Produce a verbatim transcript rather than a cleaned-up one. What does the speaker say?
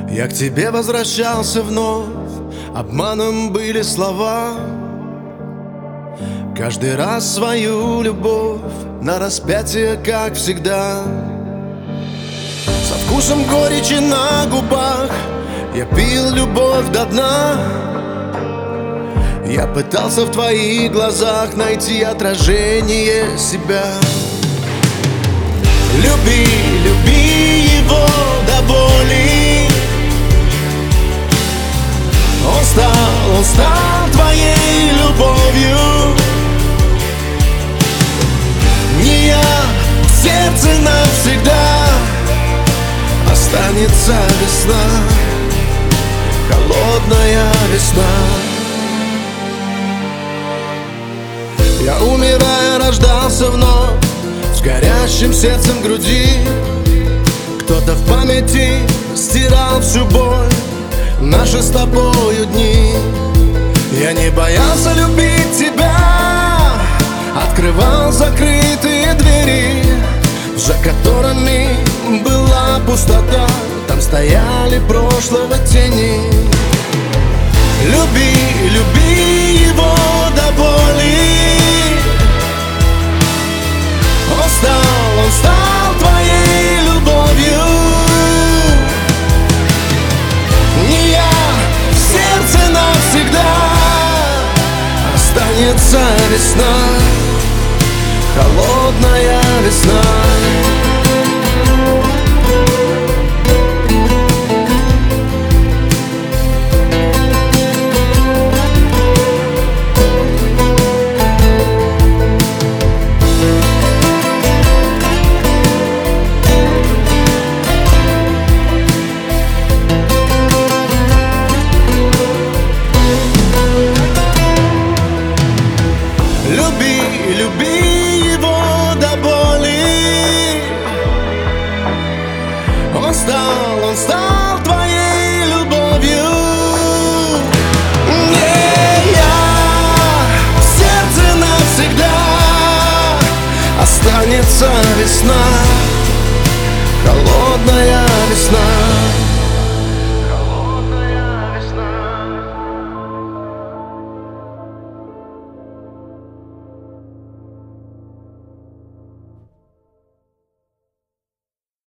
Я к тебе возвращался вновь, обманом были слова. Каждый раз свою любовь на распятие, как всегда. Со вкусом горечи на губах я пил любовь до дна. Я пытался в твоих глазах найти отражение себя. Люби, люби его до боли. Он стал, он стал твоей любовью. Не я, в сердце навсегда останется весна, холодная весна. Я, умирая, рождался вновь с горящим сердцем груди. Кто-то в памяти стирал всю боль, наши с тобою дни. Я не боялся любить тебя, открывал закрытые двери, за которыми была пустота. Там стояли прошлого тени. Люби, люби его до боли.